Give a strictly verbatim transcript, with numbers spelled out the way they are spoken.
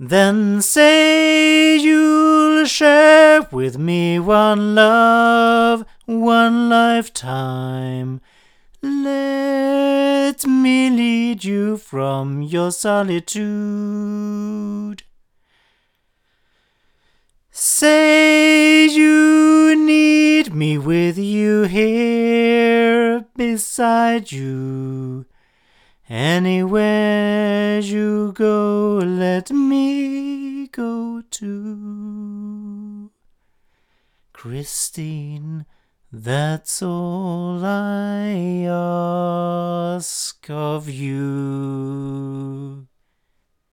Then say you'll share with me one love, one lifetime. Let me lead you from your solitude. Say you need me with you here beside you. Anywhere you go, let me go too. Christine, that's all I ask of you.